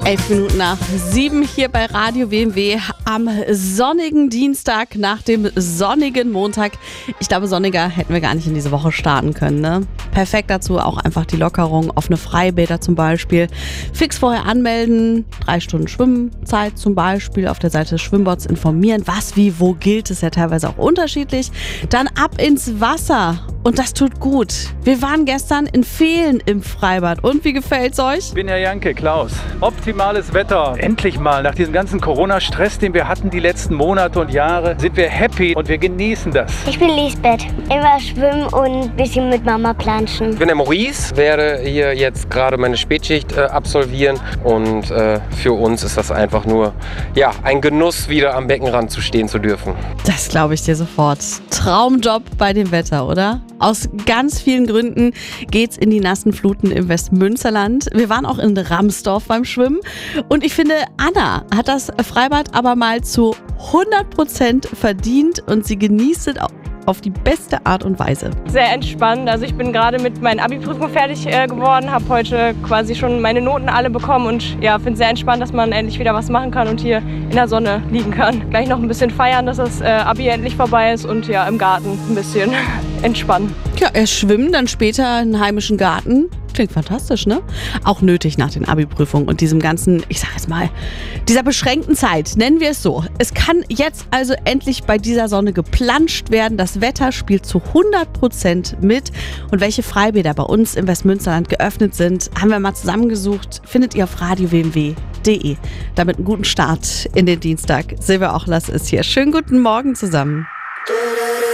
11:07 hier bei Radio WMW am sonnigen Dienstag nach dem sonnigen Montag. Ich glaube, sonniger hätten wir gar nicht in diese Woche starten können, ne? Perfekt dazu auch einfach die Lockerung, offene Freibäder zum Beispiel. Fix vorher anmelden, 3 Stunden Schwimmzeit zum Beispiel, auf der Seite des Schwimmbots informieren, was, wie, wo gilt, ist ja teilweise auch unterschiedlich. Dann ab ins Wasser und das tut gut. Wir waren gestern in Vehlen im Freibad und wie gefällt's euch? Ich bin Herr Janke, Klaus. Optimales Wetter. Endlich mal, nach diesem ganzen Corona-Stress, den wir hatten die letzten Monate und Jahre, sind wir happy und wir genießen das. Ich bin Lisbeth. Immer schwimmen und ein bisschen mit Mama planschen. Ich bin der Maurice, werde hier jetzt gerade meine Spätschicht absolvieren und für uns ist das einfach nur ein Genuss, wieder am Beckenrand zu stehen zu dürfen. Das glaube ich dir sofort. Traumjob bei dem Wetter, oder? Aus ganz vielen Gründen geht's in die nassen Fluten im Westmünsterland. Wir waren auch in Ramsdorf beim Schwimmen und ich finde, Anna hat das Freibad aber mal zu 100% verdient und sie genießt es auf die beste Art und Weise. Sehr entspannt. Also ich bin gerade mit meinen Abi-Prüfungen fertig geworden, habe heute quasi schon meine Noten alle bekommen und finde es sehr entspannt, dass man endlich wieder was machen kann und hier in der Sonne liegen kann. Gleich noch ein bisschen feiern, dass das Abi endlich vorbei ist und im Garten ein bisschen entspannen. Ja, erst schwimmen, dann später einen heimischen Garten. Klingt fantastisch, ne? Auch nötig nach den Abi-Prüfungen und diesem ganzen, ich sag jetzt mal, dieser beschränkten Zeit, nennen wir es so. Es kann jetzt also endlich bei dieser Sonne geplanscht werden. Das Wetter spielt zu 100% mit. Und welche Freibäder bei uns im Westmünsterland geöffnet sind, haben wir mal zusammengesucht. Findet ihr auf radiowmw.de. Damit einen guten Start in den Dienstag. Silvia Ochlas ist hier. Schönen guten Morgen zusammen.